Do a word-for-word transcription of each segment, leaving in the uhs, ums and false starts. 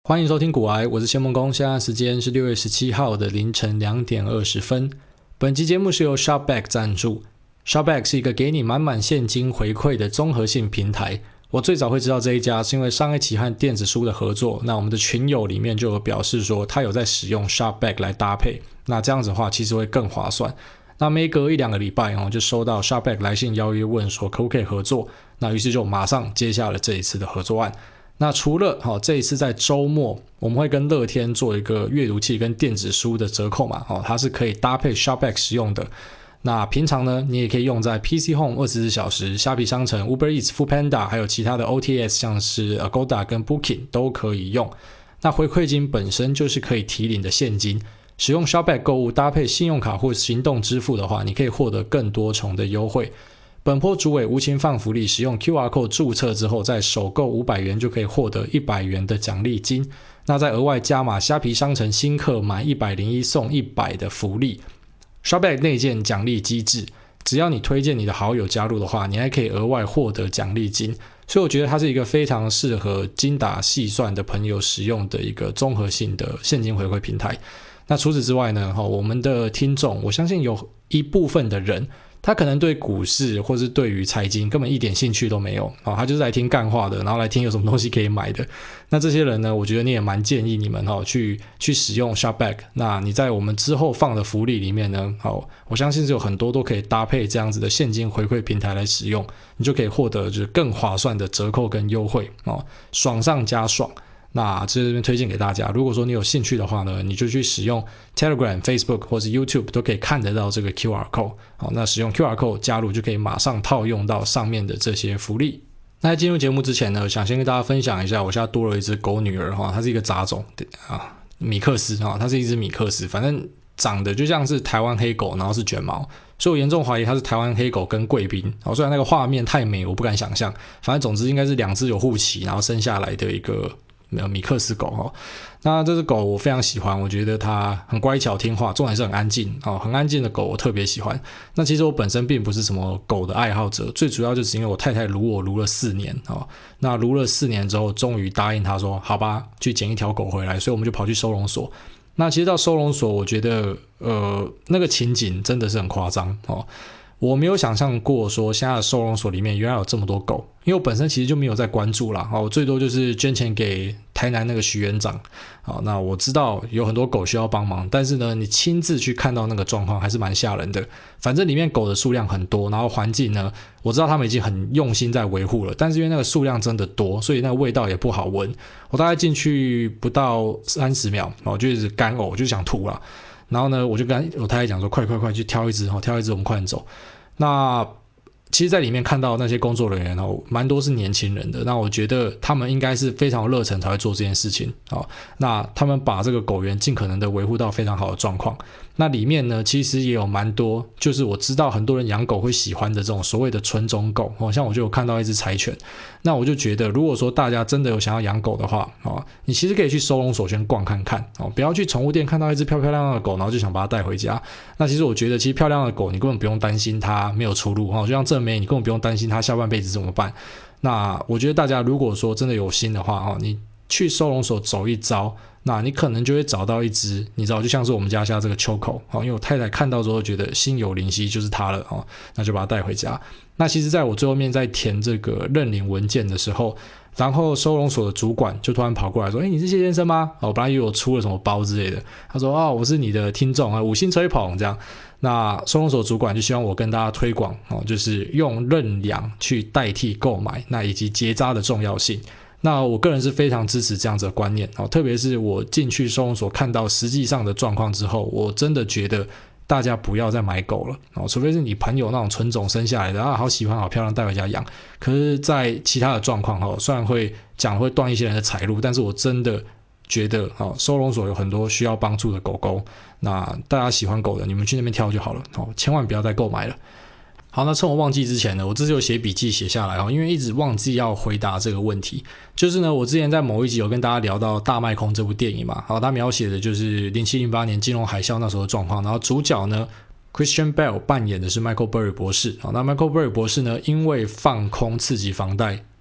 欢迎收听股癌，我是谢梦工，现在时间是六月十七号的凌晨两点二十分。本期节目是由 Shopback 赞助。Shopback 是一个给你满满现金回馈的综合性平台。我最早会知道这一家是因为上一期和电子书的合作，那我们的群友里面就有表示说他有在使用 Shopback 来搭配，那这样子的话其实会更划算。那每隔一两个礼拜、哦、就收到 Shopback 来信邀约问说可不可以合作，那于是就马上接下了这一次的合作案。那除了、哦、这一次在周末我们会跟乐天做一个阅读器跟电子书的折扣嘛、哦、它是可以搭配 Shopback 使用的。那平常呢你也可以用在 P C Home 二十四小时，虾皮商城 Uber Eats、Foodpanda 还有其他的 O T S 像是 Agoda 跟 Booking 都可以用。那回馈金本身就是可以提领的现金，使用 Shopback 购物搭配信用卡或行动支付的话，你可以获得更多重的优惠。本波主委无情放福利，使用 Q R code 注册之后，在首购五百元就可以获得一百元的奖励金。那再额外加码虾皮商城新客买一百零一送一百的福利。Shopback 内建奖励机制，只要你推荐你的好友加入的话，你还可以额外获得奖励金。所以我觉得它是一个非常适合精打细算的朋友使用的一个综合性的现金回馈平台。那除此之外呢，我们的听众我相信有一部分的人他可能对股市或是对于财经根本一点兴趣都没有、哦、他就是来听干话的，然后来听有什么东西可以买的。那这些人呢，我觉得你也蛮建议你们、哦、去去使用 Shopback。 那你在我们之后放的福利里面呢、哦、我相信是有很多都可以搭配这样子的现金回馈平台来使用，你就可以获得就是更划算的折扣跟优惠、哦、爽上加爽。那这边推荐给大家，如果说你有兴趣的话呢，你就去使用 Telegram、Facebook 或是 YouTube 都可以看得到这个 Q R code。 好，那使用 Q R code 加入就可以马上套用到上面的这些福利。那在进入节目之前呢，想先跟大家分享一下，我现在多了一只狗女儿，它是一个杂种啊，米克斯，它是一只米克斯，反正长得就像是台湾黑狗，然后是卷毛，所以我严重怀疑它是台湾黑狗跟贵宾。虽然那个画面太美我不敢想象，反正总之应该是两只有护鳍然后生下来的一个米克斯狗、哦、那这只狗我非常喜欢，我觉得它很乖巧听话，重点是很安静、哦、很安静的狗我特别喜欢。那其实我本身并不是什么狗的爱好者，最主要就是因为我太太撸我撸了四年、哦、那撸了四年之后终于答应她说好吧去捡一条狗回来，所以我们就跑去收容所。那其实到收容所我觉得呃那个情景真的是很夸张、哦，我没有想象过说现在的收容所里面原来有这么多狗，因为我本身其实就没有在关注啦，我最多就是捐钱给台南那个徐园长。好，那我知道有很多狗需要帮忙，但是呢你亲自去看到那个状况还是蛮吓人的。反正里面狗的数量很多，然后环境呢我知道他们已经很用心在维护了，但是因为那个数量真的多，所以那个味道也不好闻。我大概进去不到三十秒我就一直干呕，我就想吐了。然后呢我就跟我太太讲说快快快去挑一只，挑一只我们快点走。那其实在里面看到那些工作人员蛮多是年轻人的，那我觉得他们应该是非常有热忱才会做这件事情。那他们把这个狗园尽可能的维护到非常好的状况。那里面呢其实也有蛮多就是我知道很多人养狗会喜欢的这种所谓的纯种狗，像我就有看到一只柴犬。那我就觉得如果说大家真的有想要养狗的话，你其实可以去收容所先逛看看，不要去宠物店看到一只漂漂亮亮的狗然后就想把它带回家。那其实我觉得其实漂亮的狗你根本不用担心它没有出路，就像正美你根本不用担心它下半辈子怎么办。那我觉得大家如果说真的有心的话，你去收容所走一遭，那你可能就会找到一只你知道就像是我们家下这个秋口，因为我太太看到之后觉得心有灵犀就是它了，那就把它带回家。那其实在我最后面在填这个认领文件的时候，然后收容所的主管就突然跑过来说，诶，你是谢先生吗？我本来以为我出了什么包之类的，他说哦，我是你的听众，五星吹捧这样。那收容所主管就希望我跟大家推广、哦、就是用认养去代替购买，那以及结扎的重要性。那我个人是非常支持这样子的观念、哦、特别是我进去收容所看到实际上的状况之后，我真的觉得大家不要再买狗了、哦、除非是你朋友那种纯种生下来的啊，好喜欢好漂亮带回家养。可是在其他的状况、哦、虽然会讲会断一些人的财路，但是我真的觉得、哦、收容所有很多需要帮助的狗狗，那大家喜欢狗的你们去那边挑就好了、哦、千万不要再购买了。好，那趁我忘记之前呢，我这次有写笔记写下来，因为一直忘记要回答这个问题。就是呢，我之前在某一集有跟大家聊到《大卖空》这部电影嘛，好，它描写的就是零七零八年金融海啸那时候的状况，然后主角呢 Christian Bale 扮演的是 Michael Burry 博士。好，那 Michael Burry 博士呢，因为放空次级房贷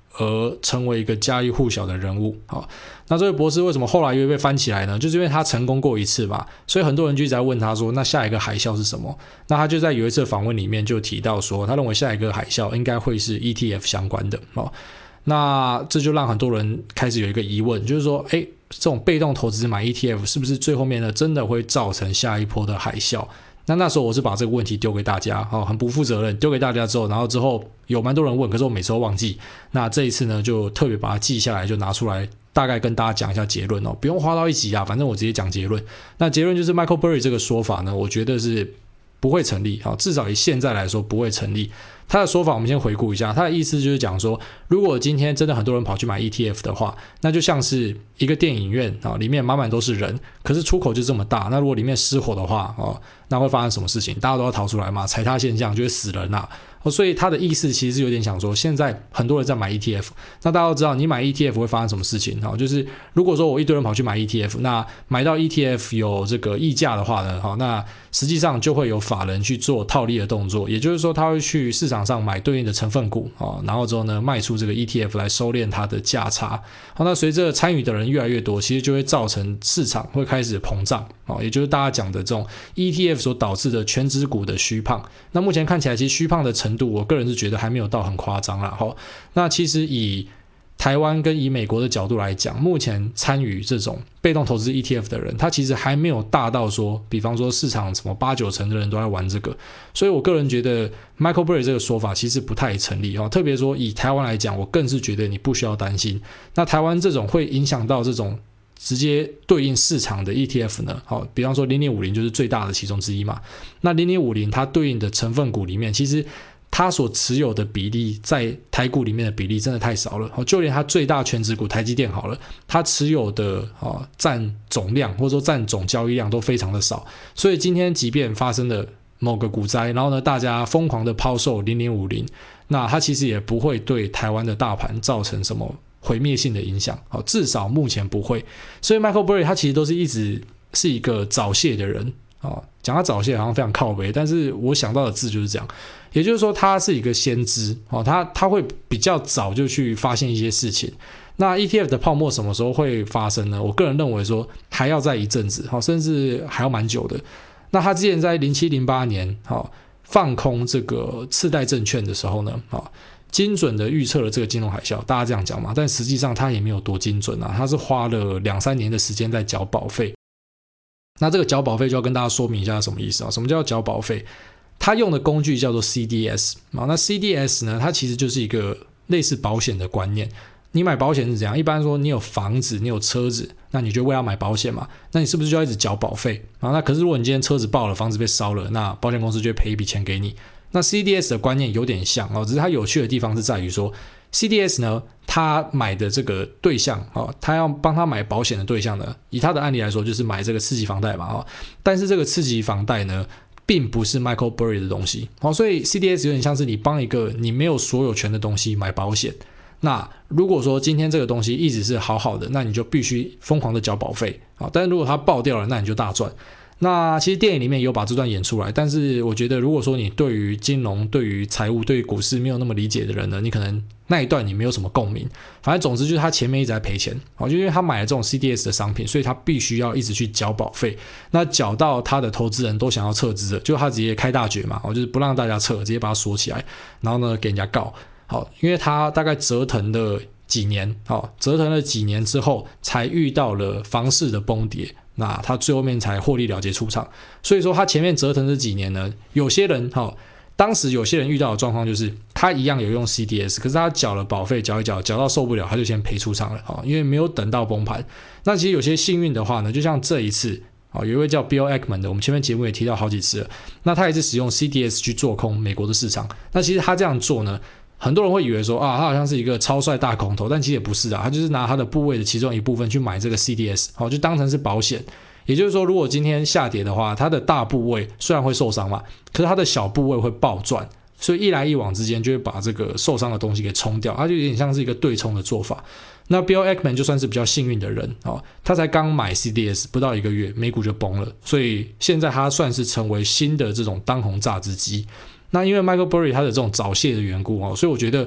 而成为一个家喻户晓的人物。好，那这位博士为什么后来又被翻起来呢？就是因为他成功过一次嘛，所以很多人就一直在问他说，那下一个海啸是什么？那他就在有一次访问里面就提到说，他认为下一个海啸应该会是 E T F 相关的。哦，那这就让很多人开始有一个疑问，就是说，诶，这种被动投资买 E T F 是不是最后面呢真的会造成下一波的海啸？那那时候我是把这个问题丢给大家，哦，很不负责任，丢给大家之后，然后之后有蛮多人问，可是我每次都忘记。那这一次呢，就特别把它记下来，就拿出来，大概跟大家讲一下结论哦，不用花到一集啊，反正我直接讲结论。那结论就是 Michael Burry 这个说法呢，我觉得是不会成立，至少以现在来说不会成立。他的说法我们先回顾一下，他的意思就是讲说，如果今天真的很多人跑去买 E T F 的话，那就像是一个电影院，里面满满都是人，可是出口就这么大，那如果里面失火的话，那会发生什么事情？大家都要逃出来嘛，踩踏现象就会死人啊。所以他的意思其实是有点想说，现在很多人在买 E T F， 那大家都知道你买 E T F 会发生什么事情，就是如果说我一堆人跑去买 E T F， 那买到 E T F 有这个溢价的话呢，那实际上就会有法人去做套利的动作，也就是说他会去市场上买对应的成分股，然后之后呢卖出这个 E T F 来收敛它的价差。那随着参与的人越来越多，其实就会造成市场会开始膨胀，也就是大家讲的这种 E T F 所导致的全指股的虚胖。那目前看起来其实虚胖的程度我个人是觉得还没有到很夸张啦。那其实以台湾跟以美国的角度来讲，目前参与这种被动投资 E T F 的人，他其实还没有大到说，比方说市场什么八九成的人都在玩这个，所以我个人觉得 Michael Burry 这个说法其实不太成立，特别说以台湾来讲，我更是觉得你不需要担心。那台湾这种会影响到这种直接对应市场的 E T F 呢，好，比方说零零五零就是最大的其中之一嘛。那零零五零它对应的成分股里面，其实它所持有的比例在台股里面的比例真的太少了，就连它最大全指股台积电好了，它持有的占总量或者说占总交易量都非常的少，所以今天即便发生了某个股灾，然后呢大家疯狂的抛售零零五零，那它其实也不会对台湾的大盘造成什么毁灭性的影响，至少目前不会。所以 Michael Burry 他其实都是一直是一个早泄的人，讲他早泄好像非常靠北，但是我想到的字就是这样，也就是说他是一个先知，他他会比较早就去发现一些事情。那 E T F 的泡沫什么时候会发生呢？我个人认为说还要再一阵子，甚至还要蛮久的。那他之前在零七零八年放空这个次贷证券的时候呢，精准的预测了这个金融海啸，大家这样讲嘛，但实际上他也没有多精准啊，他是花了两三年的时间在缴保费。那这个缴保费就要跟大家说明一下什么意思啊？什么叫缴保费？他用的工具叫做 C D S， 那 C D S 呢，它其实就是一个类似保险的观念。你买保险是怎样？一般说你有房子，你有车子，那你就为了买保险嘛，那你是不是就要一直缴保费啊？那可是如果你今天车子爆了，房子被烧了，那保险公司就会赔一笔钱给你。那 C D S 的观念有点像，只是它有趣的地方是在于说 C D S 呢，他买的这个对象，他要帮他买保险的对象呢，以他的案例来说就是买这个次级房贷嘛，但是这个次级房贷呢并不是 Michael Burry 的东西，所以 C D S 有点像是你帮一个你没有所有权的东西买保险。那如果说今天这个东西一直是好好的，那你就必须疯狂的缴保费，但是如果它爆掉了，那你就大赚。那其实电影里面有把这段演出来，但是我觉得如果说你对于金融、对于财务、对于股市没有那么理解的人呢，你可能那一段你没有什么共鸣。反正总之就是他前面一直在赔钱，就因为他买了这种 C D S 的商品，所以他必须要一直去缴保费，那缴到他的投资人都想要撤资了，就他直接开大绝嘛，就是不让大家撤，直接把它锁起来，然后呢给人家告。好，因为他大概折腾了几年，好，折腾了几年之后才遇到了房市的崩跌，那他最后面才获利了结出场。所以说他前面折腾这几年呢，有些人齁，当时有些人遇到的状况就是他一样有用 C D S， 可是他缴了保费，缴一缴，缴到受不了，他就先赔出场了，因为没有等到崩盘。那其实有些幸运的话呢，就像这一次有一位叫 Bill Ackman 的，我们前面节目也提到好几次了，那他也是使用 C D S 去做空美国的市场。那其实他这样做呢，很多人会以为说啊，他好像是一个超帅大空头，但其实也不是啊，他就是拿他的部位的其中一部分去买这个 C D S， 好，就当成是保险。也就是说，如果今天下跌的话，他的大部位虽然会受伤嘛，可是他的小部位会暴赚，所以一来一往之间就会把这个受伤的东西给冲掉，它就有点像是一个对冲的做法。那 Bill Ackman 就算是比较幸运的人，哦，他才刚买 C D S 不到一个月，美股就崩了，所以现在他算是成为新的这种当红榨汁机。那因为 Michael Burry 他的这种早泄的缘故，所以我觉得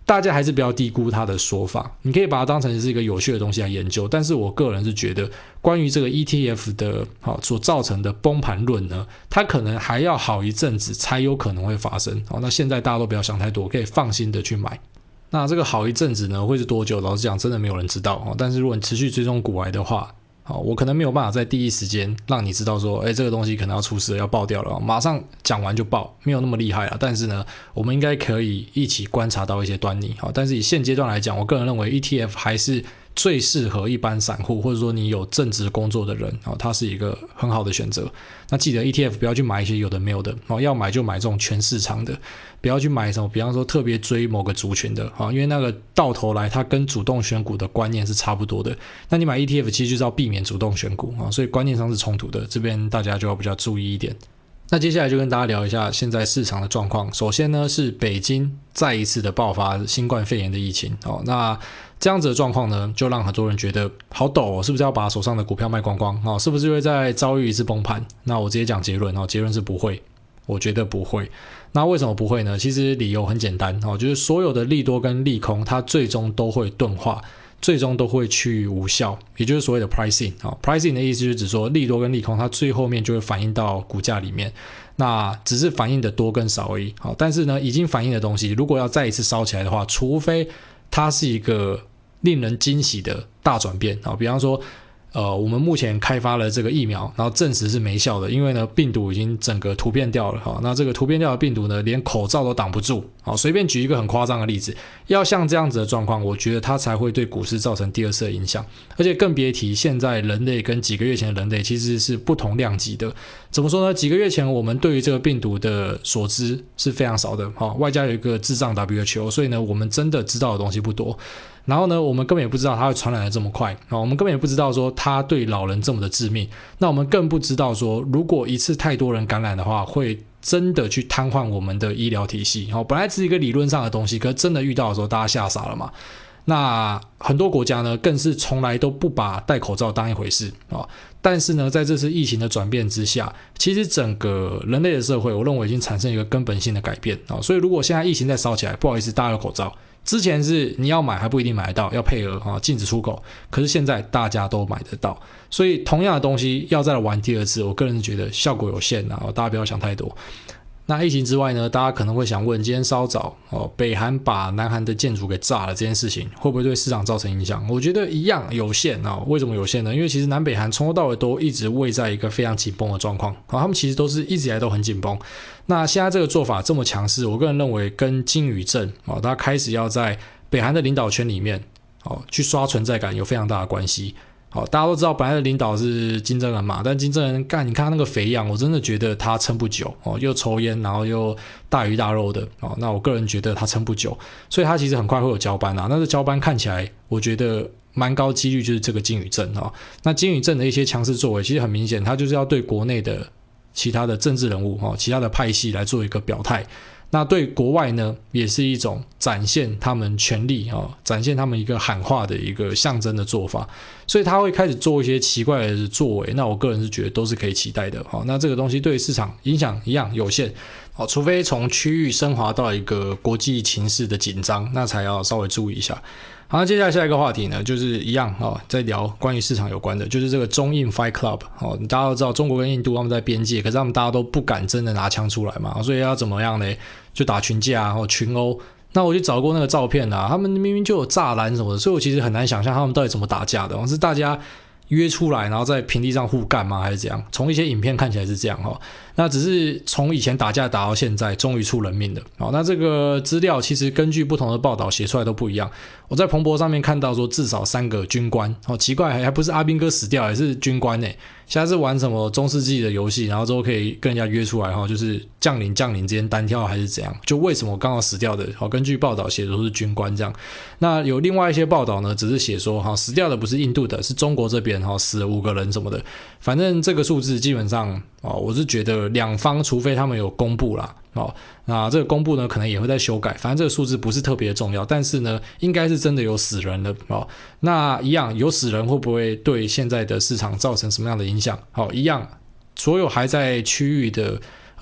大家还是不要低估它的说法，你可以把它当成是一个有趣的东西来研究，但是我个人是觉得关于这个 E T F 的、哦、所造成的崩盘论呢，它可能还要好一阵子才有可能会发生、哦、那现在大家都不要想太多，可以放心的去买。那这个好一阵子呢会是多久，老实讲真的没有人知道、哦、但是如果你持续追踪股癌的话，好，我可能没有办法在第一时间让你知道说，哎，这个东西可能要出事了，要爆掉了，马上讲完就爆，没有那么厉害啦。但是呢，我们应该可以一起观察到一些端倪。好，但是以现阶段来讲，我个人认为 E T F 还是最适合一般散户，或者说你有正职工作的人，好，它是一个很好的选择。那记得 E T F 不要去买一些有的没有的，好，要买就买这种全市场的，不要去买什么，比方说特别追某个族群的，好，因为那个到头来它跟主动选股的观念是差不多的。那你买 E T F 其实就是要避免主动选股，所以观念上是冲突的，这边大家就要比较注意一点。那接下来就跟大家聊一下现在市场的状况。首先呢，是北京再一次的爆发新冠肺炎的疫情、哦、那这样子的状况呢，就让很多人觉得好陡、哦、是不是要把手上的股票卖光光、哦、是不是会再遭遇一次崩盘？那我直接讲结论、哦、结论是不会，我觉得不会。那为什么不会呢？其实理由很简单、哦、就是所有的利多跟利空它最终都会钝化，最终都会趋于无效，也就是所谓的 pricing、哦、pricing 的意思就是指说利多跟利空它最后面就会反映到股价里面，那只是反映的多跟少而已、哦、但是呢已经反映的东西如果要再一次烧起来的话，除非它是一个令人惊喜的大转变、哦、比方说呃，我们目前开发了这个疫苗，然后证实是没效的，因为呢病毒已经整个突变掉了、哦、那这个突变掉的病毒呢连口罩都挡不住、哦、随便举一个很夸张的例子，要像这样子的状况，我觉得它才会对股市造成第二次的影响。而且更别提现在人类跟几个月前的人类其实是不同量级的。怎么说呢？几个月前我们对于这个病毒的所知是非常少的、哦、外加有一个智障 W H O， 所以呢我们真的知道的东西不多。然后呢我们根本也不知道它会传染的这么快、哦、我们根本也不知道说它对老人这么的致命，那我们更不知道说如果一次太多人感染的话会真的去瘫痪我们的医疗体系、哦、本来是一个理论上的东西，可是真的遇到的时候大家吓傻了嘛。那很多国家呢更是从来都不把戴口罩当一回事、哦、但是呢在这次疫情的转变之下，其实整个人类的社会我认为已经产生一个根本性的改变、哦、所以如果现在疫情再烧起来，不好意思大家有口罩，之前是你要买还不一定买得到，要配额、哦、禁止出口，可是现在大家都买得到，所以同样的东西要再来玩第二次，我个人觉得效果有限、啊、大家不要想太多。那疫情之外呢，大家可能会想问，今天稍早、哦、北韩把南韩的建筑给炸了这件事情会不会对市场造成影响？我觉得一样有限、哦、为什么有限呢？因为其实南北韩从头到尾都一直位在一个非常紧绷的状况、哦、他们其实都是一直以来都很紧绷。那现在这个做法这么强势，我个人认为跟金与正、哦、他开始要在北韩的领导圈里面、哦、去刷存在感有非常大的关系。好，大家都知道本来的领导是金正恩嘛，但金正恩干，你看他那个肥样，我真的觉得他撑不久哦，又抽烟，然后又大鱼大肉的哦，那我个人觉得他撑不久，所以他其实很快会有交班啊。那这交班看起来，我觉得蛮高几率就是这个金与正哦。那金与正的一些强势作为，其实很明显，他就是要对国内的其他的政治人物哦，其他的派系来做一个表态。那对国外呢，也是一种展现他们权力、哦、展现他们一个喊话的一个象征的做法，所以他会开始做一些奇怪的作为，那我个人是觉得都是可以期待的、哦、那这个东西对市场影响一样有限、哦、除非从区域升华到一个国际情势的紧张，那才要稍微注意一下。好，接下来下一个话题呢，就是一样、哦、在聊关于市场有关的，就是这个中印 Fight Club、哦、大家都知道中国跟印度他们在边界，可是他们大家都不敢真的拿枪出来嘛，所以要怎么样呢？就打群架、哦、群殴。那我就找过那个照片啊，他们明明就有栅栏什么的，所以我其实很难想象他们到底怎么打架的，是大家约出来然后在平地上互干吗？还是怎样？从一些影片看起来是这样、哦、那只是从以前打架打到现在终于出人命了、哦、那这个资料其实根据不同的报道写出来都不一样。我在彭博上面看到说至少三个军官、哦、奇怪还不是阿兵哥死掉，也是军官耶。现在是玩什么中世纪的游戏，然后之后可以跟人家约出来、哦、就是将领将领之间单挑还是怎样，就为什么刚好死掉的、哦、根据报道写的都是军官这样。那有另外一些报道呢，只是写说、哦、死掉的不是印度的，是中国这边、哦、死了五个人什么的，反正这个数字基本上、哦、我是觉得两方除非他们有公布啦、哦、那这个公布呢可能也会再修改，反正这个数字不是特别重要，但是呢应该是真的有死人了、哦、那一样有死人会不会对现在的市场造成什么样的影响？好，一样所有还在区域的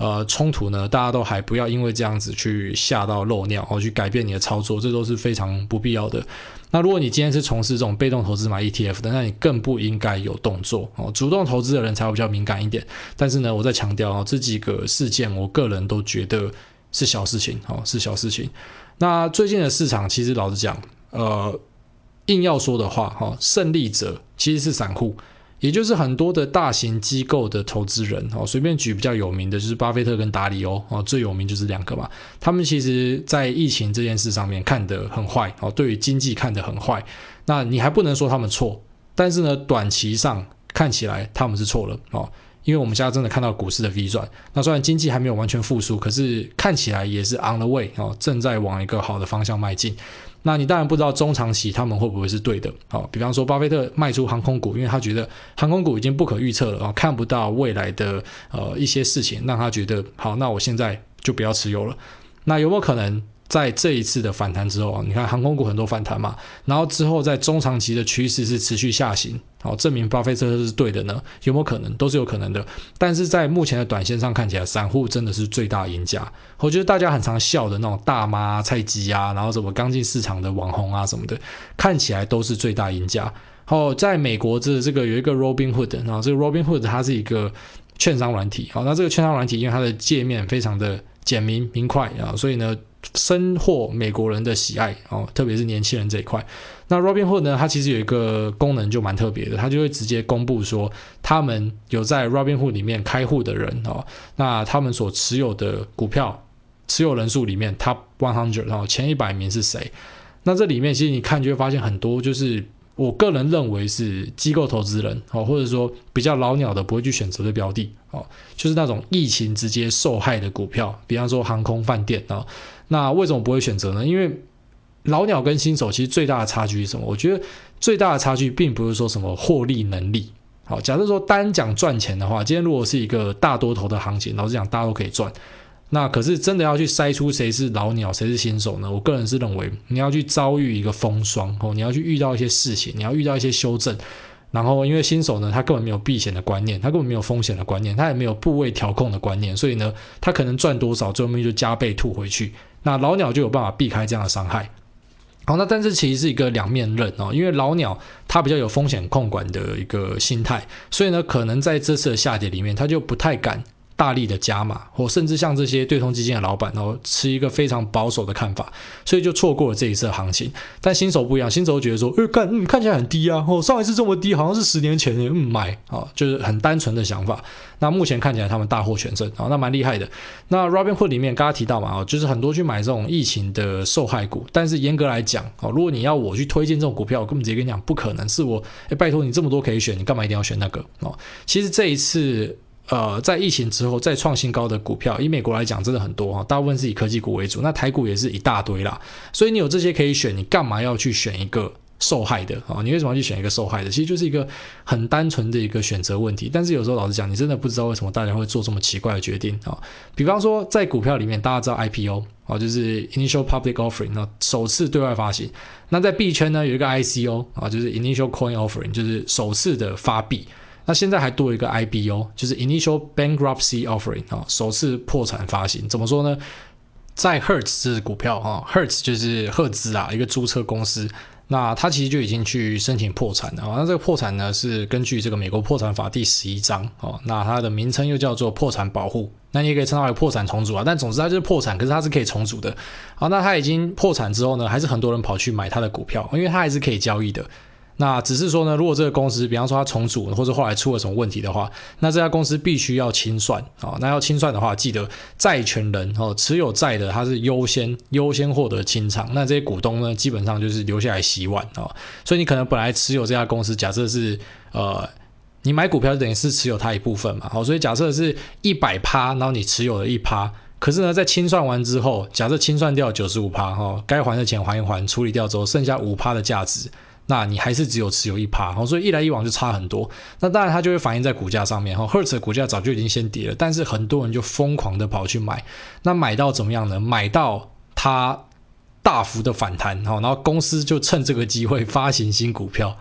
呃冲突呢，大家都还不要因为这样子去吓到漏尿，或去改变你的操作，这都是非常不必要的。那如果你今天是从事这种被动投资买 E T F 的，那你更不应该有动作哦。主动投资的人才会比较敏感一点。但是呢，我再强调哦，这几个事件，我个人都觉得是小事情哦，是小事情。那最近的市场，其实老实讲，呃，硬要说的话，哈，胜利者其实是散户。也就是很多的大型机构的投资人，哦，随便举比较有名的就是巴菲特跟达里欧，哦，最有名就是两个嘛。他们其实在疫情这件事上面看得很坏，哦，对于经济看得很坏。那你还不能说他们错，但是呢，短期上看起来他们是错了，哦，因为我们现在真的看到股市的 V 转。那虽然经济还没有完全复苏，可是看起来也是 on the way，哦，正在往一个好的方向迈进。那你当然不知道中长期他们会不会是对的，哦，比方说巴菲特卖出航空股，因为他觉得航空股已经不可预测了，哦，看不到未来的呃一些事情，让他觉得好，那我现在就不要持有了。那有没有可能在这一次的反弹之后，你看航空股很多反弹嘛，然后之后在中长期的趋势是持续下行，好，证明巴菲特是对的呢？有没有可能？都是有可能的。但是在目前的短线上看起来，散户真的是最大赢家。我觉得大家很常笑的那种大妈、菜鸡啊，然后什么刚进市场的网红啊什么的，看起来都是最大赢家。哦，在美国这这个有一个 Robinhood， 然后这个 Robinhood 它是一个券商软体，好，那这个券商软体因为它的界面非常的简明明快啊，所以呢深获美国人的喜爱，哦，特别是年轻人这一块。那 Robinhood 呢，它其实有一个功能就蛮特别的，它就会直接公布说他们有在 Robinhood 里面开户的人，哦，那他们所持有的股票持有人数里面 Top 一百，哦，前一百名是谁。那这里面其实你看就会发现很多就是我个人认为是机构投资人，哦，或者说比较老鸟的不会去选择的标的，哦，就是那种疫情直接受害的股票，比方说航空饭店，哦，那为什么不会选择呢？因为老鸟跟新手其实最大的差距是什么？我觉得最大的差距并不是说什么获利能力。好，假设说单讲赚钱的话，今天如果是一个大多头的行情，老实讲大家都可以赚。那可是真的要去筛出谁是老鸟谁是新手呢？我个人是认为你要去遭遇一个风霜，哦，你要去遇到一些事情，你要遇到一些修正。然后因为新手呢他根本没有避险的观念，他根本没有风险的观念，他也没有部位调控的观念，所以呢他可能赚多少最后面就加倍吐回去。那老鸟就有办法避开这样的伤害。好，那但是其实是一个两面刃，哦，因为老鸟他比较有风险控管的一个心态，所以呢可能在这次的下跌里面他就不太敢大力的加码，或甚至像这些对冲基金的老板，然后持一个非常保守的看法，所以就错过了这一次的行情。但新手不一样，新手觉得说，呃，看、嗯、看起来很低啊，哦，上一次这么低，好像是十年前的，嗯，买，哦，就是很单纯的想法。那目前看起来他们大获全胜，哦，那蛮厉害的。那 Robinhood 里面刚刚提到嘛，哦，就是很多去买这种疫情的受害股，但是严格来讲，哦，如果你要我去推荐这种股票，我根本直接跟你讲，不可能是我，哎，拜托你这么多可以选，你干嘛一定要选那个？哦，其实这一次。呃，在疫情之后再创新高的股票，以美国来讲真的很多，大部分是以科技股为主，那台股也是一大堆啦。所以你有这些可以选，你干嘛要去选一个受害的？你为什么要去选一个受害的？其实就是一个很单纯的一个选择问题。但是有时候老实讲，你真的不知道为什么大家会做这么奇怪的决定。比方说在股票里面，大家知道 I P O， 就是 Initial Public Offering， 首次对外发行。那在币圈呢有一个 I C O， 就是 Initial Coin Offering， 就是首次的发币。那现在还多一个 I B O， 就是 Initial Bankruptcy Offering， 首次破产发行。怎么说呢？在 Hertz 这支股票， Hertz 就是赫兹啊，一个租车公司，那它其实就已经去申请破产了。那这个破产呢是根据这个美国破产法第十一章，那它的名称又叫做破产保护，那你也可以称它为破产重组啊。但总之它就是破产，可是它是可以重组的。好，那它已经破产之后呢，还是很多人跑去买它的股票，因为它还是可以交易的。那只是说呢，如果这个公司比方说它重组或者后来出了什么问题的话，那这家公司必须要清算，哦，那要清算的话，记得债权人，哦，持有债的他是优先优先获得清偿，那这些股东呢基本上就是留下来洗碗，哦，所以你可能本来持有这家公司，假设是呃你买股票就等于是持有它一部分嘛，好，所以假设是 百分之百， 然后你持有了 百分之一， 可是呢在清算完之后，假设清算掉 百分之九十五， 哦，该还的钱还一还，处理掉之后剩下 百分之五 的价值，那你还是只有持有 百分之一， 所以一来一往就差很多。那当然它就会反映在股价上面， Hertz 的股价早就已经先跌了，但是很多人就疯狂的跑去买，那买到怎么样呢？买到它大幅的反弹，然后公司就趁这个机会发行新股票，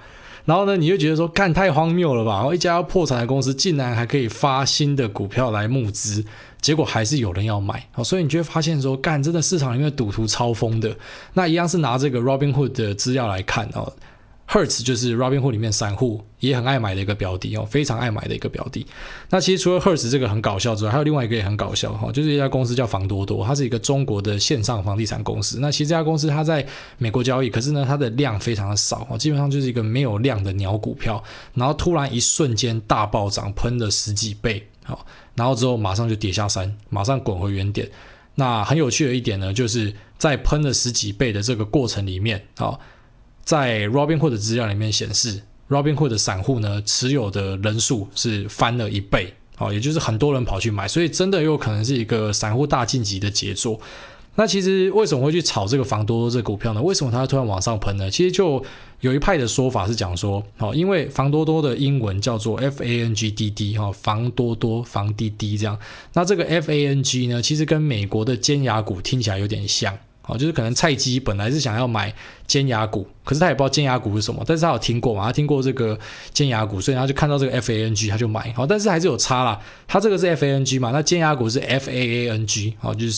然后呢，你就觉得说，干太荒谬了吧？然后一家要破产的公司竟然还可以发新的股票来募资，结果还是有人要买，所以你就会发现说，干真的市场里面的赌徒超疯的。那一样是拿这个 Robinhood 的资料来看哦。Hertz 就是 Robinhood 里面散户也很爱买的一个标的哦，非常爱买的一个标的。那其实除了 Hertz 这个很搞笑之外，还有另外一个也很搞笑哈，就是一家公司叫房多多，它是一个中国的线上房地产公司。那其实这家公司它在美国交易，可是呢它的量非常的少，基本上就是一个没有量的鸟股票，然后突然一瞬间大暴涨，喷了十几倍，然后之后马上就跌下山，马上滚回原点。那很有趣的一点呢，就是在喷了十几倍的这个过程里面，在 Robinhood 的资料里面显示 Robinhood 的散户呢持有的人数是翻了一倍，也就是很多人跑去买，所以真的有可能是一个散户大晋级的杰作。那其实为什么会去炒这个房多多这个股票呢？为什么它突然往上喷呢？其实就有一派的说法是讲说，因为房多多的英文叫做 F A N G D D， 房多多房滴滴这样。那这个 F A N G 呢，其实跟美国的尖牙股听起来有点像，就是可能菜鸡本来是想要买尖牙股，可是他也不知道尖牙股是什么，但是他有听过嘛，他听过这个尖牙股，所以他就看到这个 F A N G 他就买，但是還是有差啦，他这个是 F A N G 嘛，那尖牙股是 F A A N G， 就是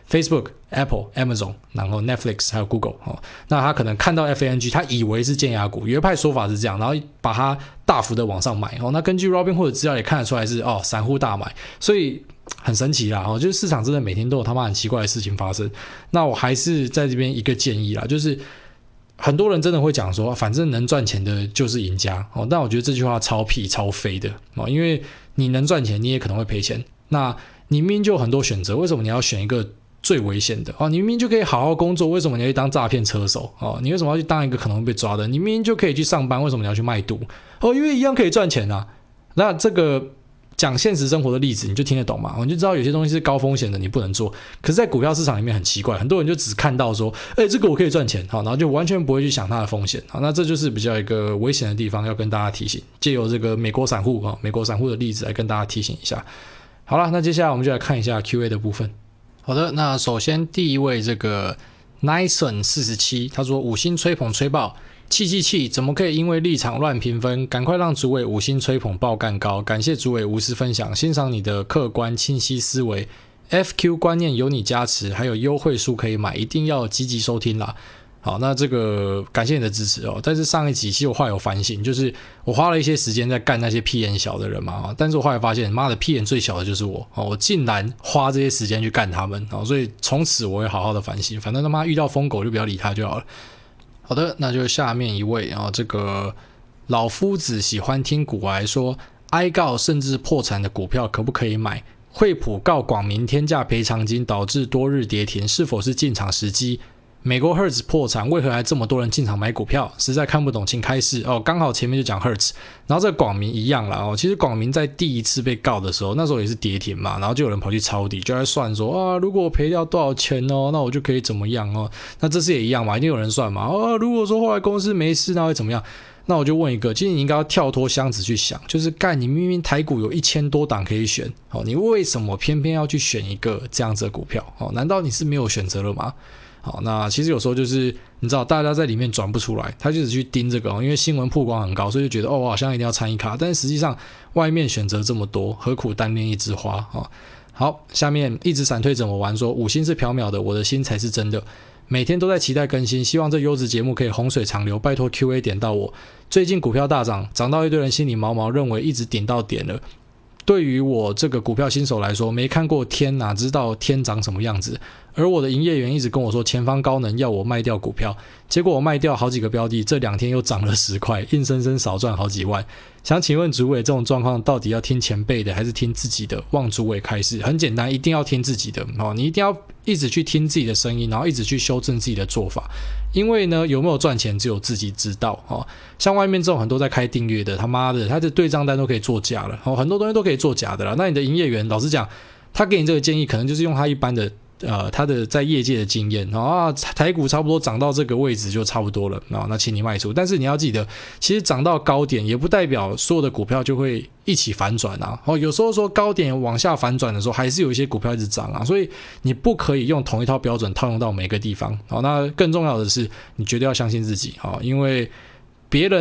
Facebook、Apple、Amazon， 然后 Netflix 还有 Google， 那他可能看到 F A N G 他以为是尖牙股，有一派说法是这样，然后把它大幅的往上买，那根据 Robinhood 的资料也看得出来是哦散户大买，所以很神奇啦，就是市场真的每天都有他妈很奇怪的事情发生。那我还是在这边一个建议啦，就是很多人真的会讲说反正能赚钱的就是赢家，但我觉得这句话超屁超飞的，因为你能赚钱你也可能会赔钱，那你明明就有很多选择，为什么你要选一个最危险的？你明明就可以好好工作，为什么你要去当诈骗车手？你为什么要去当一个可能会被抓的？你明明就可以去上班，为什么你要去卖毒？因为一样可以赚钱啊。那这个讲现实生活的例子你就听得懂嘛，你就知道有些东西是高风险的你不能做，可是在股票市场里面很奇怪，很多人就只看到说诶这个我可以赚钱，然后就完全不会去想它的风险，那这就是比较一个危险的地方要跟大家提醒，借由这个美国散户美国散户的例子来跟大家提醒一下。好了，那接下来我们就来看一下 Q A 的部分。好的，那首先第一位这个 Nyson 四十七，他说五星吹捧吹爆，气气气，怎么可以因为立场乱评分？赶快让主委五星吹捧爆干高，感谢主委无私分享，欣赏你的客观清晰思维 ，F Q 观念有你加持，还有优惠书可以买，一定要积极收听啦。好，那这个感谢你的支持哦。但是上一集其实我后来有反省，就是我花了一些时间在干那些屁眼小的人嘛，但是我后来发现，妈的屁眼最小的就是我，我竟然花这些时间去干他们，所以从此我会好好的反省，反正他妈遇到疯狗就不要理他就好了。好的，那就下面一位啊，这个老夫子喜欢听股癌说，哀告甚至破产的股票可不可以买？惠普告广明天价赔偿金导致多日跌停，是否是进场时机？美国 Hertz 破产，为何还这么多人进场买股票？实在看不懂，请开示哦。刚好前面就讲 Hertz， 然后这个广明一样啦哦。其实广明在第一次被告的时候，那时候也是跌停嘛，然后就有人跑去抄底，就在算说啊，如果我赔掉多少钱哦，那我就可以怎么样哦。那这次也一样嘛，一定有人算嘛。啊，如果说后来公司没事，那会怎么样？那我就问一个，其实你应该要跳脱箱子去想，就是干，你明明台股有一千多档可以选，哦，你为什么偏偏要去选一个这样子的股票？哦，难道你是没有选择了吗？好，那其实有时候就是你知道大家在里面转不出来，他就只去盯这个，因为新闻曝光很高，所以就觉得哦我好像一定要参一卡，但是实际上外面选择这么多，何苦单恋一枝花。哦，好，下面一直闪退怎么玩说五星是缥缈的，我的心才是真的，每天都在期待更新，希望这优质节目可以洪水长流，拜托 Q A 点到我。最近股票大涨，涨到一堆人心里毛毛，认为一直顶到点了。对于我这个股票新手来说，没看过天哪知道天长什么样子，而我的营业员一直跟我说前方高能，要我卖掉股票，结果我卖掉好几个标的，这两天又涨了十块，硬生生少赚好几万。想请问主委，这种状况到底要听前辈的还是听自己的？望主委开示。很简单，一定要听自己的，你一定要一直去听自己的声音，然后一直去修正自己的做法，因为呢有没有赚钱只有自己知道。像外面这种很多在开订阅的，他妈的他的对账单都可以做假了，很多东西都可以做假的啦。那你的营业员老实讲，他给你这个建议可能就是用他一般的呃，他的在业界的经验啊，台股差不多涨到这个位置就差不多了啊，那请你卖出。但是你要记得，其实涨到高点也不代表所有的股票就会一起反转啊。哦，有时候说高点往下反转的时候，还是有一些股票一直涨啊，所以你不可以用同一套标准套用到每个地方。好，那更重要的是，你绝对要相信自己啊，因为别人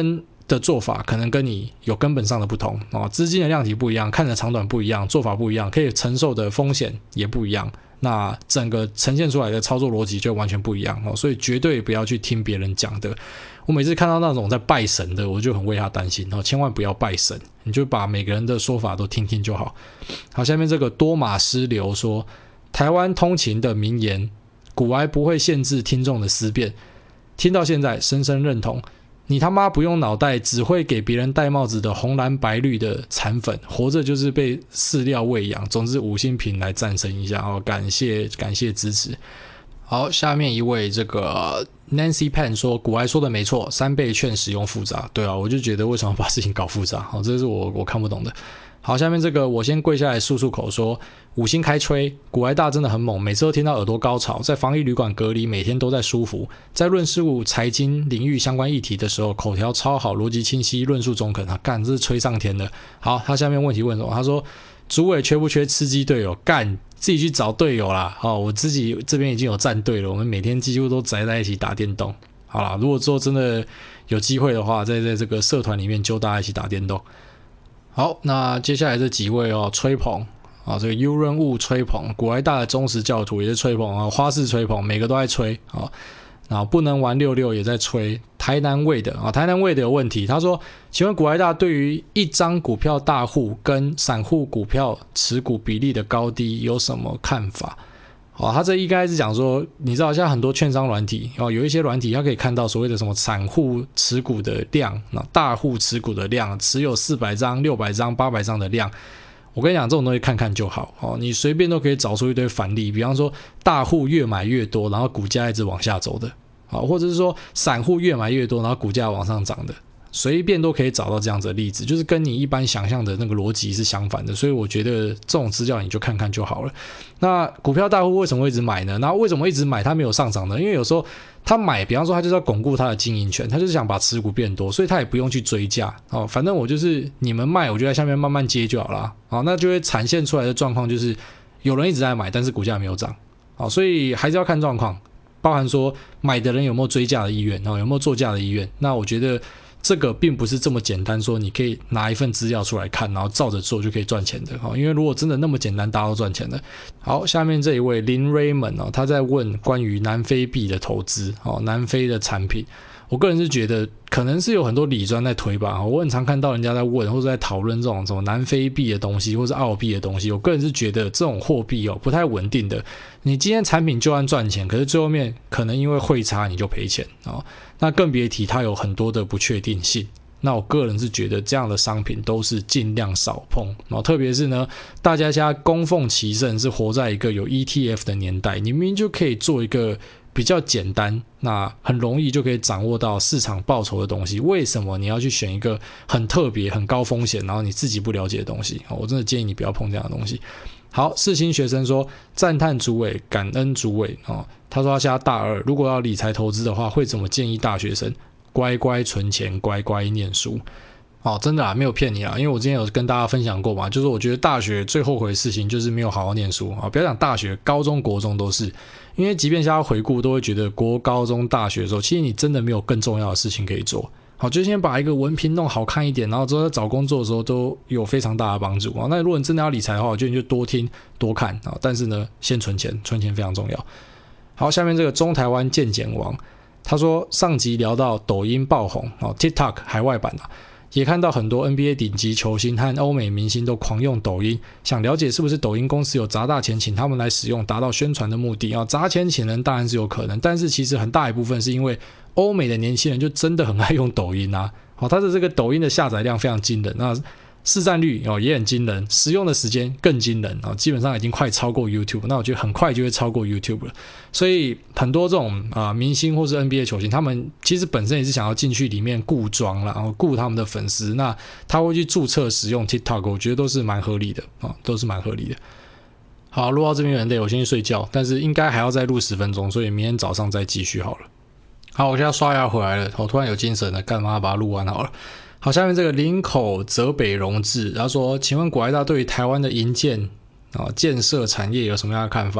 的做法可能跟你有根本上的不同哦，资金的量体不一样，看的长短不一样，做法不一样，可以承受的风险也不一样，那整个呈现出来的操作逻辑就完全不一样哦，所以绝对不要去听别人讲的。我每次看到那种在拜神的，我就很为他担心哦，千万不要拜神，你就把每个人的说法都听听就好。好，下面这个多马斯流说，台湾通勤的名言，股癌不会限制听众的思辨，听到现在深深认同。你他妈不用脑袋，只会给别人戴帽子的红蓝白绿的残粉，活着就是被饲料喂养。总之五星评来赞声一下哦，感谢感谢支持。好，下面一位这个 Nancy Pan 说，股癌说的没错，三倍券使用复杂。对啊，我就觉得为什么把事情搞复杂？好，这是我我看不懂的。好，下面这个我先跪下来漱漱口说，五星开吹，股癌大真的很猛，每次都听到耳朵高潮，在防疫旅馆隔离，每天都在舒服，在论述财经领域相关议题的时候，口条超好，逻辑清晰，论述中肯啊，干，这是吹上天的。好，他下面问题问什么？他说，主委缺不缺吃鸡队友？干，自己去找队友啦。哦，我自己这边已经有战队了，我们每天几乎都宅在一起打电动。好啦，如果之后真的有机会的话，再在这个社团里面揪大家一起打电动。好，那接下来这几位哦，吹捧啊，这个 U 润物吹捧，股癌大的忠实教徒也是吹捧啊，花式吹捧，每个都在吹啊。然后不能玩六六也在吹，台南味的啊，台南味的有问题，他说，请问股癌大对于一张股票大户跟散户股票持股比例的高低有什么看法？哦，他这应该是讲说，你知道现在很多券商软体哦，有一些软体它可以看到所谓的什么散户持股的量，那大户持股的量，持有四百张、六百张、八百张的量。我跟你讲，这种东西看看就好哦，你随便都可以找出一堆反例，比方说大户越买越多，然后股价一直往下走的，好，或者是说散户越买越多，然后股价往上涨的。随便都可以找到这样子的例子，就是跟你一般想象的那个逻辑是相反的，所以我觉得这种资料你就看看就好了。那股票大户为什么会一直买呢？那为什么一直买它没有上涨呢？因为有时候他买，比方说他就是要巩固他的经营权，他就是想把持股变多，所以他也不用去追价哦，反正我就是你们卖，我就在下面慢慢接就好了哦，那就会产现出来的状况就是有人一直在买，但是股价没有涨哦，所以还是要看状况，包含说买的人有没有追价的意愿哦，有没有做价的意愿。那我觉得这个并不是这么简单说你可以拿一份资料出来看，然后照着做就可以赚钱的，因为如果真的那么简单，大家都赚钱的。好，下面这一位林 Raymond 他在问关于南非币的投资，南非的产品。我个人是觉得可能是有很多理专在推吧，我很常看到人家在问或者在讨论这种什么南非币的东西或是澳币的东西。我个人是觉得这种货币哦不太稳定的，你今天产品就算赚钱，可是最后面可能因为汇差你就赔钱哦，那更别提它有很多的不确定性。那我个人是觉得这样的商品都是尽量少碰，然后特别是呢，大家现在供奉其盛，是活在一个有 E T F 的年代，你明明就可以做一个比较简单，那很容易就可以掌握到市场报酬的东西，为什么你要去选一个很特别、很高风险，然后你自己不了解的东西？我真的建议你不要碰这样的东西。好，世新学生说赞叹主委，感恩主委哦。他说他现在大二，如果要理财投资的话，会怎么建议大学生？乖乖存钱，乖乖念书。哦，真的啊，没有骗你啊，因为我之前有跟大家分享过嘛，就是我觉得大学最后悔的事情就是没有好好念书啊，不要讲大学，高中、国中都是，因为即便现在回顾，都会觉得国高中、大学的时候，其实你真的没有更重要的事情可以做。好，就先把一个文凭弄好看一点，然后之后在找工作的时候都有非常大的帮助啊。那如果你真的要理财的话，我觉得你就多听多看啊，但是呢，先存钱，存钱非常重要。好，下面这个中台湾健检王。他说上集聊到抖音爆红、哦、TikTok 海外版、啊、也看到很多 N B A 顶级球星和欧美明星都狂用抖音，想了解是不是抖音公司有砸大钱请他们来使用，达到宣传的目的、哦、砸钱请人当然是有可能，但是其实很大一部分是因为欧美的年轻人就真的很爱用抖音啊，哦、他的这个抖音的下载量非常惊人，那市占率、哦、也很惊人，使用的时间更惊人、哦、基本上已经快超过 YouTube， 那我觉得很快就会超过 YouTube 了。所以很多这种、呃、明星或是 N B A 球星，他们其实本身也是想要进去里面顾庄啦，然后顾他们的粉丝，那他会去注册使用 TikTok， 我觉得都是蛮合理的、哦、都是蛮合理的。好，录到这边有人累，我先去睡觉，但是应该还要再录十分钟，所以明天早上再继续好了。好，我现在刷牙回来了，我突然有精神了，干嘛把它录完好了。好，下面这个林口泽北荣治，他说请问股癌大对于台湾的营建、哦、建设产业有什么样的看法？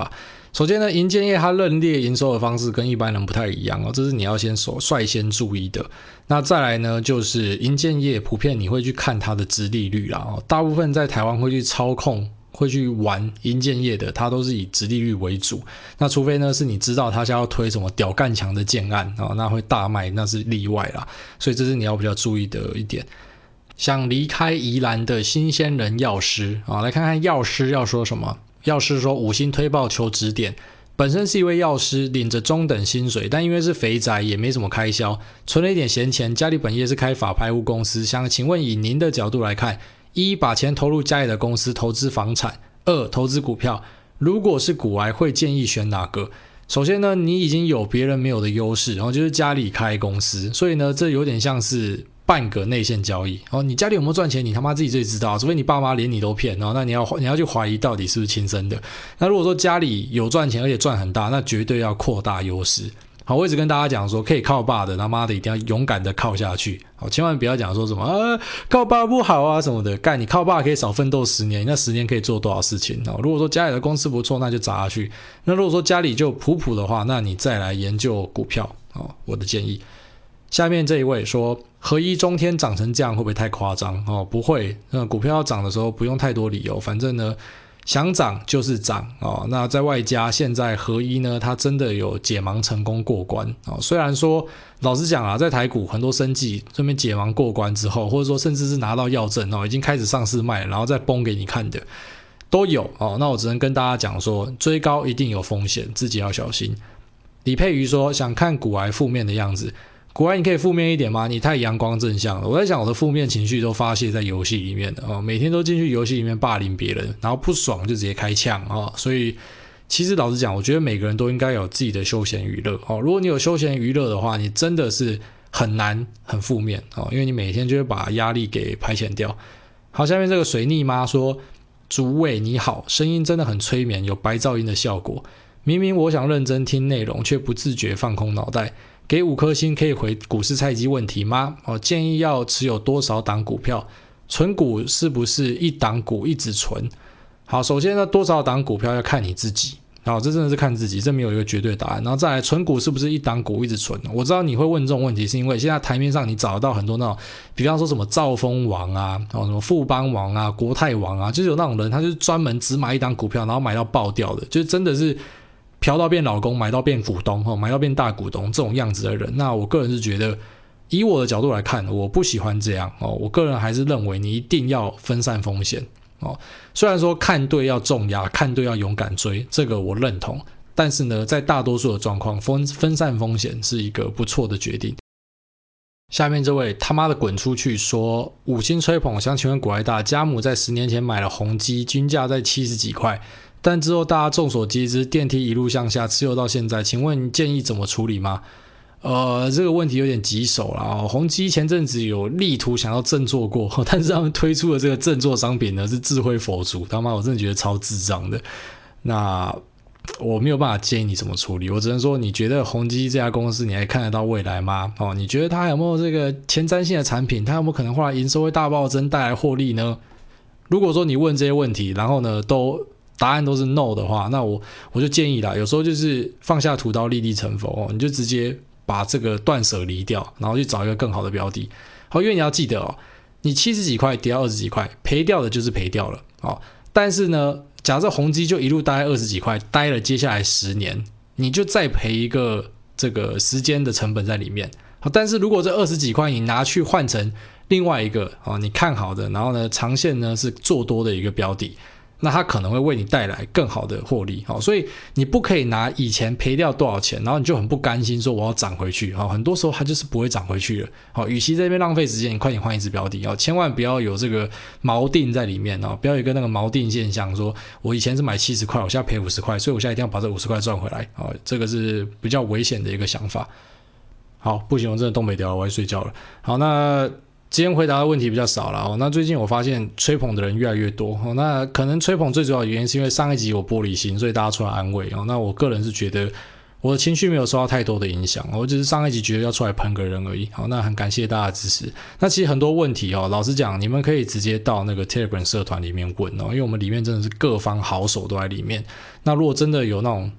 首先呢，营建业它认列营收的方式跟一般人不太一样哦，这是你要先首率先注意的。那再来呢，就是营建业普遍你会去看它的殖利率啦，哦，大部分在台湾会去操控会去玩营建业的，它都是以殖利率为主。那除非呢是你知道它要推什么屌干强的建案，哦，那会大卖，那是例外啦。所以这是你要比较注意的一点。想离开宜兰的新鲜人药师啊，来看看药师要说什么。药师说五星推报求指点，本身是一位药师，领着中等薪水，但因为是肥宅也没什么开销，存了一点闲钱，家里本业是开法拍屋公司，想请问以您的角度来看，一把钱投入家里的公司投资房产，二投资股票，如果是股癌会建议选哪个？首先呢，你已经有别人没有的优势，然后就是家里开公司，所以呢这有点像是半个内线交易哦，你家里有没有赚钱，你他妈自己最知道，除非你爸妈连你都骗哦，那你要你要去怀疑到底是不是亲生的。那如果说家里有赚钱而且赚很大，那绝对要扩大优势。好，我一直跟大家讲说，可以靠爸的，他妈的一定要勇敢的靠下去。好，千万不要讲说什么啊靠爸不好啊什么的，干你靠爸可以少奋斗十年，那十年可以做多少事情哦？如果说家里的公司不错，那就砸下去。那如果说家里就普普的话，那你再来研究股票哦，我的建议。下面这一位说，合一中天涨成这样会不会太夸张？哦，不会，那股票要涨的时候不用太多理由，反正呢想涨就是涨哦。那在外加现在合一呢，它真的有解盲成功过关哦。虽然说老实讲啊，在台股很多生技这边解盲过关之后，或者说甚至是拿到药证哦，已经开始上市卖了，然后再崩给你看的都有哦。那我只能跟大家讲说，追高一定有风险，自己要小心。李佩瑜说，想看股癌负面的样子。股癌你可以负面一点吗？你太阳光正向了。我在想我的负面情绪都发泄在游戏里面了，哦，每天都进去游戏里面霸凌别人，然后不爽就直接开枪，哦，所以其实老实讲，我觉得每个人都应该有自己的休闲娱乐，哦，如果你有休闲娱乐的话，你真的是很难很负面，哦，因为你每天就会把压力给排遣掉。好，下面这个水逆妈说，主委你好，声音真的很催眠，有白噪音的效果，明明我想认真听内容，却不自觉放空脑袋。给五颗星可以回股市菜鸡问题吗？哦，建议要持有多少档股票？存股是不是一档股一直存？好，首先呢，多少档股票要看你自己，好，这真的是看自己，这没有一个绝对答案。然后再来，存股是不是一档股一直存？我知道你会问这种问题，是因为现在台面上你找得到很多那种，比方说什么兆丰王啊，哦，什么富邦王啊，国泰王啊，就是有那种人，他就是专门只买一档股票，然后买到爆掉的，就是真的是。嫖到变老公，买到变股东，买到变大股东这种样子的人，那我个人是觉得，以我的角度来看，我不喜欢这样哦。我个人还是认为你一定要分散风险哦。虽然说看对要重压，看对要勇敢追，这个我认同，但是呢，在大多数的状况，分分散风险是一个不错的决定。下面这位他妈的滚出去说五星吹捧，想请问股癌大家母在十年前买了宏基，均价在七十几块。但之后大家众所皆知，电梯一路向下，持有到现在，请问建议怎么处理吗？呃，这个问题有点棘手啦，哦，宏基前阵子有力图想要振作过，但是他们推出的这个振作商品呢是智慧佛珠，他妈我真的觉得超智障的。那我没有办法建议你怎么处理，我只能说你觉得宏基这家公司你还看得到未来吗？哦，你觉得它有没有这个前瞻性的产品？它有没有可能后来营收会大暴增带来获利呢？如果说你问这些问题，然后呢都答案都是 no 的话，那我我就建议啦，有时候就是放下屠刀立地成佛，哦，你就直接把这个断舍离掉，然后去找一个更好的标的。好，因为你要记得哦，你七十几块跌到二十几块，赔掉的就是赔掉了，哦，但是呢，假设宏基就一路待二十几块，待了接下来十年，你就再赔一个这个时间的成本在里面。好，但是如果这二十几块你拿去换成另外一个，哦，你看好的，然后呢长线呢是做多的一个标的，那它可能会为你带来更好的获利，所以你不可以拿以前赔掉多少钱，然后你就很不甘心说我要涨回去，很多时候它就是不会涨回去了。与其在这边浪费时间，你快点换一只标的，千万不要有这个锚定在里面，不要有一个那个锚定现象，说我以前是买七十块，我现在赔五十块，所以我现在一定要把这五十块赚回来，这个是比较危险的一个想法。好，不行，我真的东北调了，我要睡觉了。好，那今天回答的问题比较少了，哦，那最近我发现吹捧的人越来越多，哦，那可能吹捧最主要的原因是因为上一集我玻璃心，所以大家出来安慰，哦，那我个人是觉得我的情绪没有受到太多的影响，我只是上一集觉得要出来喷个人而已。好，那很感谢大家的支持。那其实很多问题哦，老实讲，你们可以直接到那个 Telegram 社团里面问哦，因为我们里面真的是各方好手都在里面。那如果真的有那种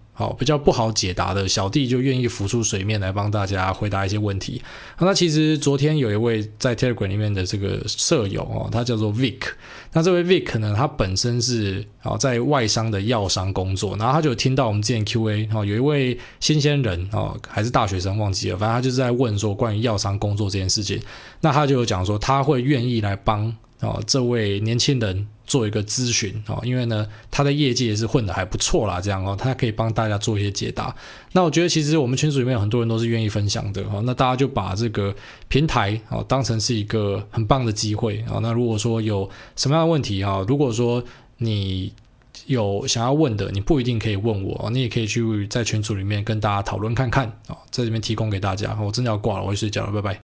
好，比较不好解答的小弟就愿意浮出水面来帮大家回答一些问题。那其实昨天有一位在 Telegram 里面的这个舍友哦，他叫做 Vic。那这位 Vic 呢，他本身是在外商的药商工作，然后他就听到我们之前 Q A 有一位新鲜人还是大学生忘记了，反正他就是在问说关于药商工作这件事情。那他就有讲说他会愿意来帮这位年轻人做一个咨询，因为呢他在业界也是混得还不错啦，这样哦，他可以帮大家做一些解答。那我觉得其实我们群组里面有很多人都是愿意分享的，那大家就把这个平台当成是一个很棒的机会。那如果说有什么样的问题，如果说你有想要问的，你不一定可以问我，你也可以去在群组里面跟大家讨论看看，在这边提供给大家。我真的要挂了，我去睡觉了，拜拜。